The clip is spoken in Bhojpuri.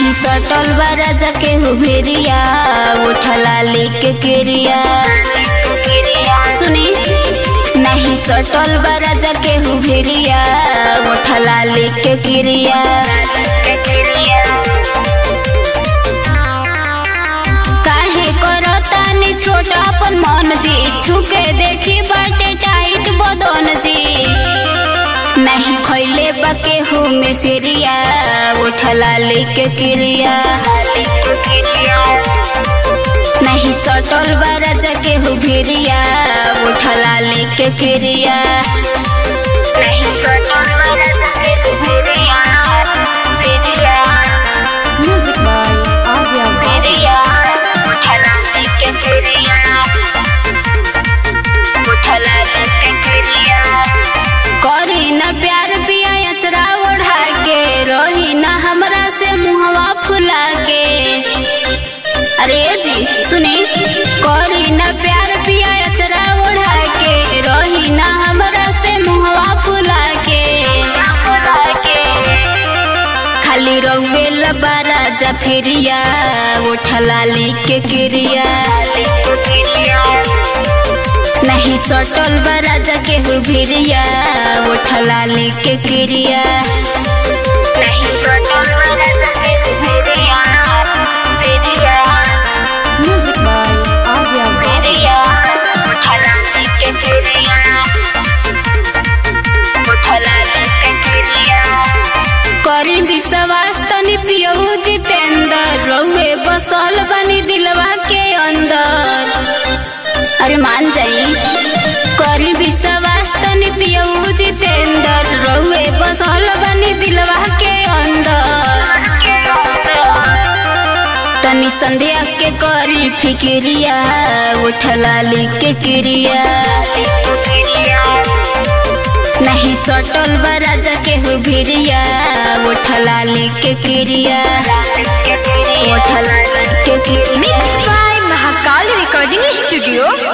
नहीं सटल बारा जाके हुबेरिया उठला लेके केरिया सुनी नहीं सटल बारा जाके हुबेरिया उठला लेके केरिया काहे करतानी छोटा अपन मन जी छुके देखी बाटे टाइट बदन जी नहीं खैले बाके हो मेसेरिया उठला लेके किरिया नहीं सटल बारा जाके हो भिरिया उठला लेके किरिया नहीं सटल बारा जाके हो भिरिया भिरिया म्यूजिक बाय आर्या भिरिया उठला लेके किरिया उठला लेके किरिया करी न प्यार पिया अचरा ओढ़ा के रही न हमरा से मुहवा फुला के अरे जी सुनी करी न प्यार पिया अचरा ओढ़ा के रही न हमरा से मुहवा फुला के खाली रहुए लबारा जा फिरिया उठला लेके किरिया नहीं सटल बारा जाके हो भिरिया उठला लेके किरिया नहीं सटल बारा जाके हो भिरिया भिरिया म्यूजिक बाय आर्या भिरिया उठला लेके किरिया उठला लेके किरिया करी विश्वास तनी पियऊ जितेंद्र रहुए बसल बनी दिलवा के अंदर अरे मान जाई करी विश्वास तनी पियऊ जितेंद्र रहुए बसल बनी दिलवा के अंदर तनी संध्या के करी फिक्रिया उठला लेके किरिया नहीं सटल बारा जाके हो भिरिया उठला लेके किरिया उठला लेके किरिया mix by Mahakal recording studio